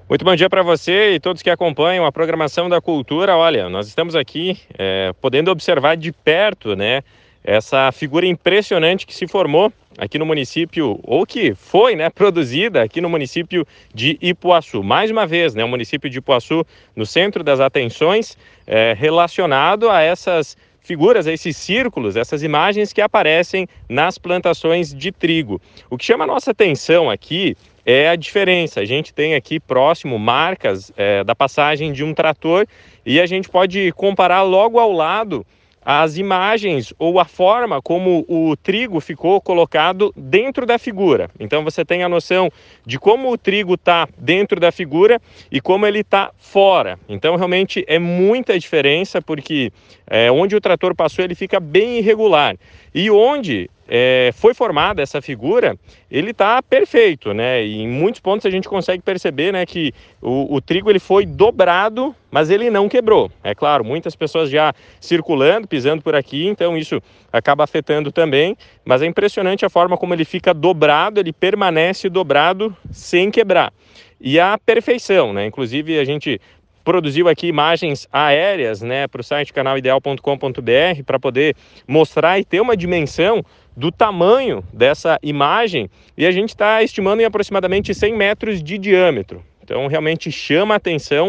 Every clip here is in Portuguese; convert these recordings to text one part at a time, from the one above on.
Muito bom dia para você e todos que acompanham a programação da Cultura. Olha, nós estamos aqui podendo observar de perto, né, essa figura impressionante que se formou aqui no município, ou que foi, né, produzida aqui no município de Ipuaçu. Mais uma vez, né, o município de Ipuaçu no centro das atenções, relacionado a essas figuras, a esses círculos, essas imagens que aparecem nas plantações de trigo. O que chama a nossa atenção aqui é a diferença. A gente tem aqui próximo marcas da passagem de um trator e a gente pode comparar logo ao lado as imagens ou a forma como o trigo ficou colocado dentro da figura. Então você tem a noção de como o trigo está dentro da figura e como ele está fora. Então realmente é muita diferença, porque onde o trator passou ele fica bem irregular. E onde foi formada essa figura, ele está perfeito, né? E em muitos pontos a gente consegue perceber, né, que o trigo ele foi dobrado, mas ele não quebrou. É claro, muitas pessoas já circulando, pisando por aqui, então isso acaba afetando também, mas é impressionante a forma como ele fica dobrado, ele permanece dobrado sem quebrar. E a perfeição, né? Inclusive a gente produziu aqui imagens aéreas, né, para o site canalideal.com.br para poder mostrar e ter uma dimensão do tamanho dessa imagem, e a gente está estimando em aproximadamente 100 metros de diâmetro. Então realmente chama a atenção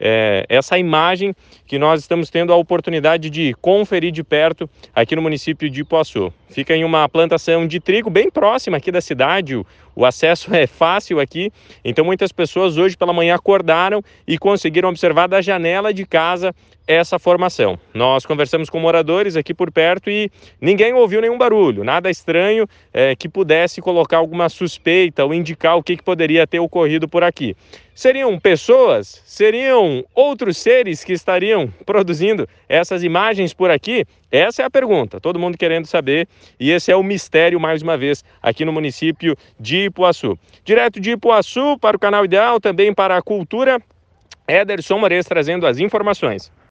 essa imagem que nós estamos tendo a oportunidade de conferir de perto aqui no município de Ipuaçu. Fica em uma plantação de trigo bem próxima aqui da cidade, o acesso é fácil aqui, então muitas pessoas hoje pela manhã acordaram e conseguiram observar da janela de casa essa formação. Nós conversamos com moradores aqui por perto e ninguém ouviu nenhum barulho, nada estranho que pudesse colocar alguma suspeita ou indicar o que poderia ter ocorrido por aqui. Seriam pessoas? Seriam outros seres que estariam produzindo essas imagens por aqui? Essa é a pergunta, todo mundo querendo saber, e esse é o mistério, mais uma vez, aqui no município de Ipuaçu. Direto de Ipuaçu para o Canal Ideal, também para a Cultura, Ederson Moraes trazendo as informações.